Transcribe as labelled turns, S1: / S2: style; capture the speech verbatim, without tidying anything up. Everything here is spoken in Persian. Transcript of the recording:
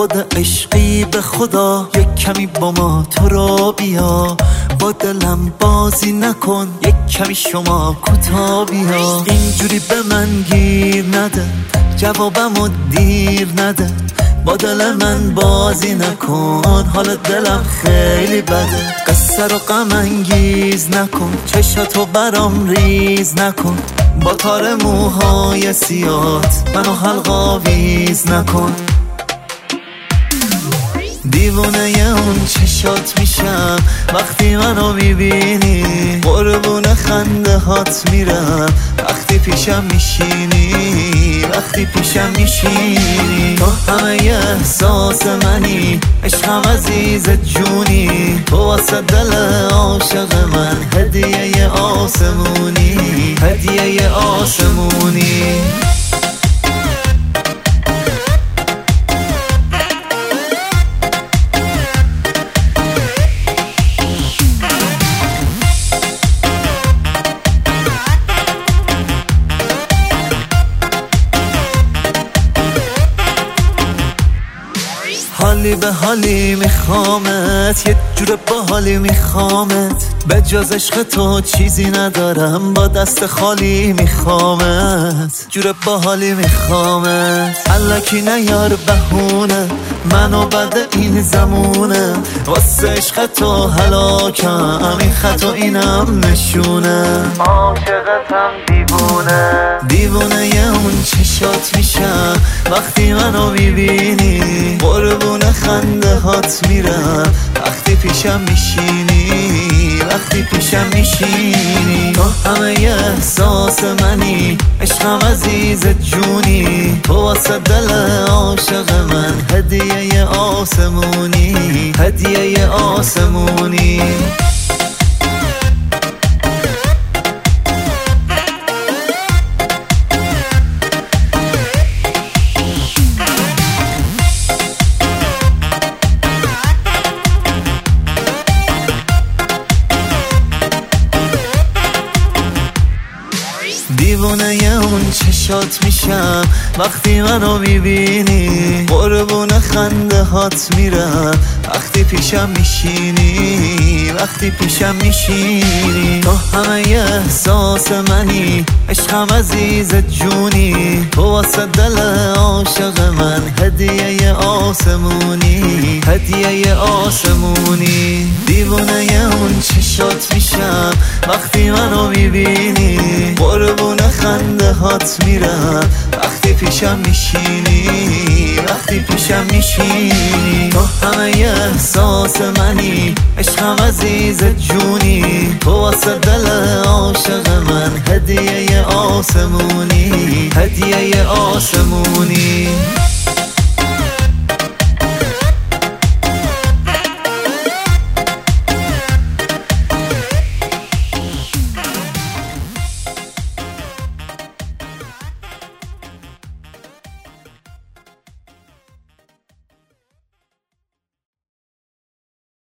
S1: خود عشقی به خدا یک کمی با ما تو را بیا، با دلم بازی نکن یک کمی شما کوتا بیا. اینجوری به من گیر نده، جوابمو دیر نده، با دل من بازی نکن، حال دلم خیلی بده. قصه رو غم انگیز نکن، چشاتو برام ریز نکن، با تار موهای سیات منو حلقا ویز نکن. دیوونه اون چشات میشم وقتی منو میبینی، قربون خنده هات میرم وقتی پیشم میشینی، وقتی پیشم میشینی. تو همه احساس منی، عشقم عزیز جونی، تو واسه دل عاشق من هدیه آسمونی، هدیه آسمونی. حالی به حالی میخوامت، یه جور با حالی میخوامت، به جز عشق تو چیزی ندارم، با دست خالی میخوامت، جور با حالی میخوامت. الکی نیار بهونه، منو بعد این زمونه، واسه عشق تو هلاکم، این خط و اینم نشونه، عاشقتم دیوونه. دیوونه اون چشات میشم وقتی منو میبینی، قربون خنده هات میرم وقتی پیشم میشینی، وقتی پیشم میشینی. تو همه احساس منی، عشقم عزیز جونی، تو واسه دل عاشق من هدیه آسمونی، هدیه آسمونی. دیوونه اون چشات میشم وقتی منو میبینی، قربون خنده هات میرم وقتی پیشم میشینی، وقتی پیشم میشینی. تو همه احساس منی، عشقم عزیز جونی، تو واسه دل عاشق من هدیه آسمونی، هدیه آسمونی. دیوونه اون چشات میشم وقتی منو میبینی، قربون خنده هات میرم وقتی پیشم میشینی، وقتی پیشم میشینی. تو همه احساس منی، عشقم عزیز جونی، تو واسه دل عاشق من هدیه آسمونی، هدیه آسمونی.